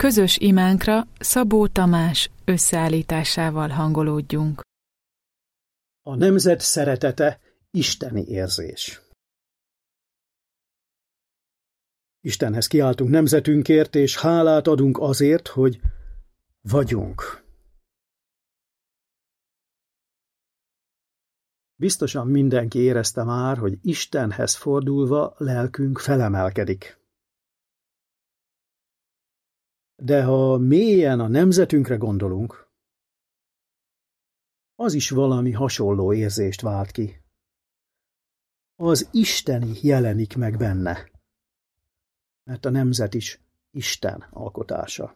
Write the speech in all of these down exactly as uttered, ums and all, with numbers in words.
közös imánkra Szabó Tamás összeállításával hangolódjunk. A nemzet szeretete isteni érzés. Istenhez kiáltunk nemzetünkért, és hálát adunk azért, hogy vagyunk. Biztosan mindenki érezte már, hogy Istenhez fordulva lelkünk felemelkedik. De ha mélyen a nemzetünkre gondolunk, az is valami hasonló érzést vált ki. Az isteni jelenik meg benne, mert a nemzet is Isten alkotása.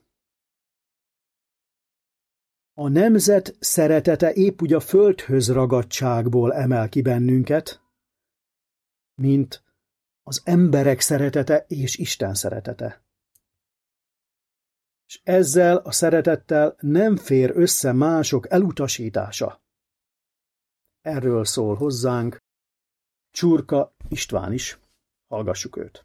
A nemzet szeretete épp úgy a földhöz ragadtságból emel ki bennünket, mint az emberek szeretete és Isten szeretete. És ezzel a szeretettel nem fér össze mások elutasítása. Erről szól hozzánk Csurka István is. Hallgassuk őt.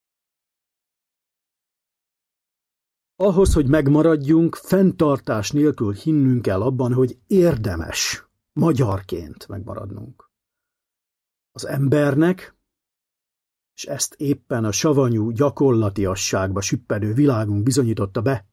Ahhoz, hogy megmaradjunk, fenntartás nélkül hinnünk kell abban, hogy érdemes magyarként megmaradnunk. Az embernek, és ezt éppen a savanyú gyakorlatiasságba süppedő világunk bizonyította be,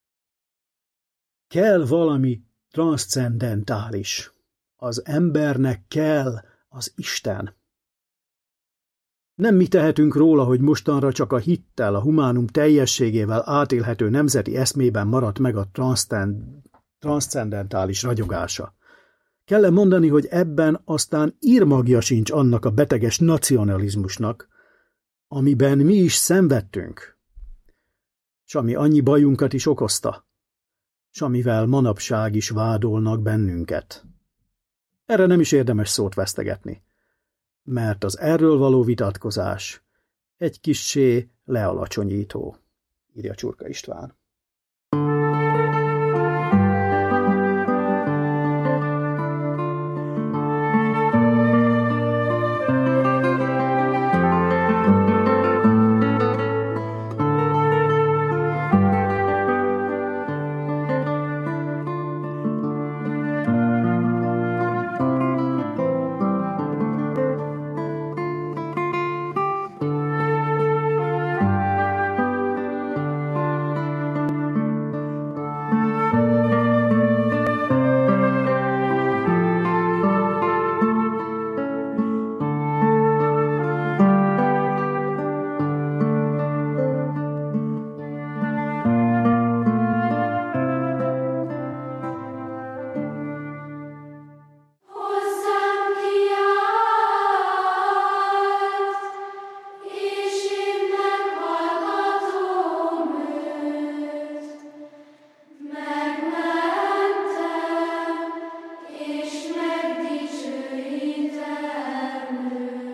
kell valami transzcendentális. Az embernek kell az Isten. Nem mi tehetünk róla, hogy mostanra csak a hittel, a humánum teljességével átélhető nemzeti eszmében maradt meg a transzcendentális ragyogása. Kell-e mondani, hogy ebben aztán írmagja sincs annak a beteges nacionalizmusnak, amiben mi is szenvedtünk, s ami annyi bajunkat is okozta, s amivel manapság is vádolnak bennünket. Erre nem is érdemes szót vesztegetni, mert az erről való vitatkozás egy kissé lealacsonyító, írja Csurka István.